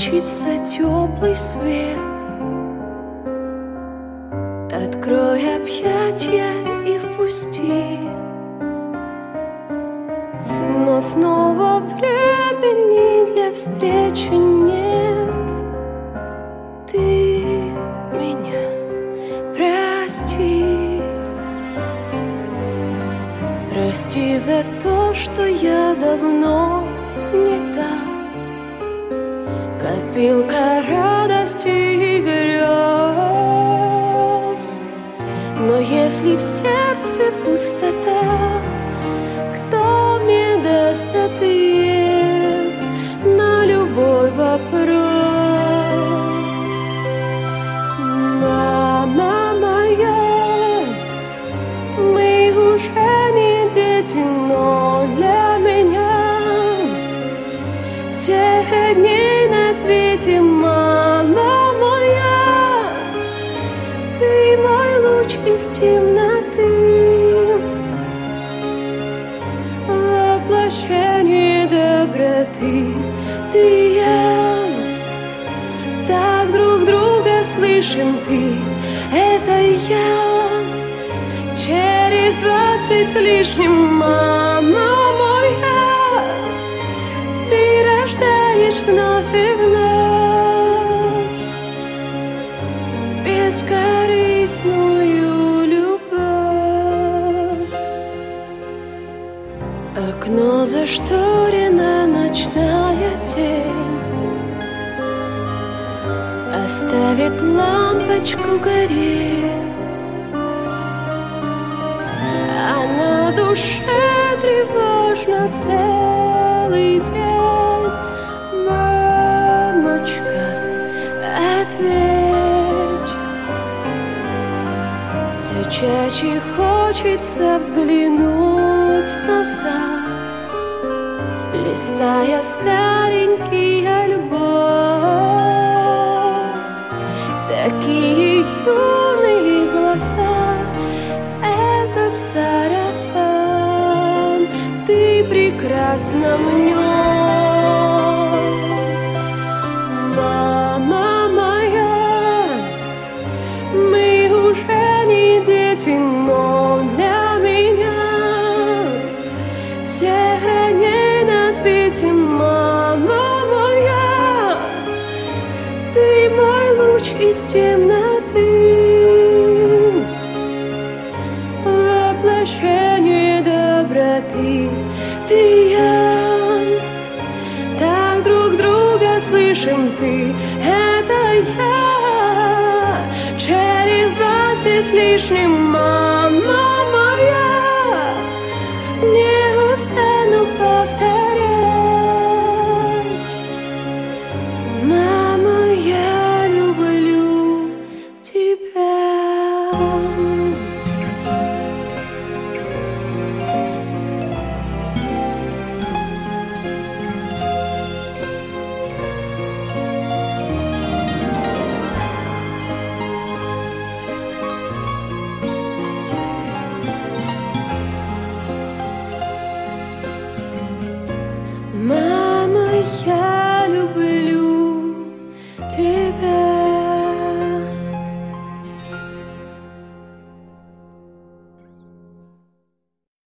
хочется теплый свет. Открой объятия и впусти. Но снова времени для встречи нет. Ты меня прости. Прости за то, что я давно не та копилка радости и грез. Но если в сердце пустота, кто мне даст ответ на любой вопрос? Мама моя, мы уже не дети, но для меня всех дней на свете, мама моя, ты мой луч из темноты, воплощение доброты. Ты и я так друг друга слышим, ты — это я. Через 20 с лишним, мама моя, ты рождаешь вновь и вновь бескорыстную любовь. Окно зашторено, ночная тень оставит лампочку гореть, а на душе тревожно целый день. Мамочка, ответь. Все чаще хочется взглянуть на сад, листая старенький альбом. Такие юные глаза, этот сарафан, ты прекрасна в нем. Мама моя, мы уже не дети, но для меня всех раней на свете, мама моя, ты мой луч из темноты, воплощение доброты. Ты и я так друг друга слышим, ты — это я. Через 20 с лишним, мама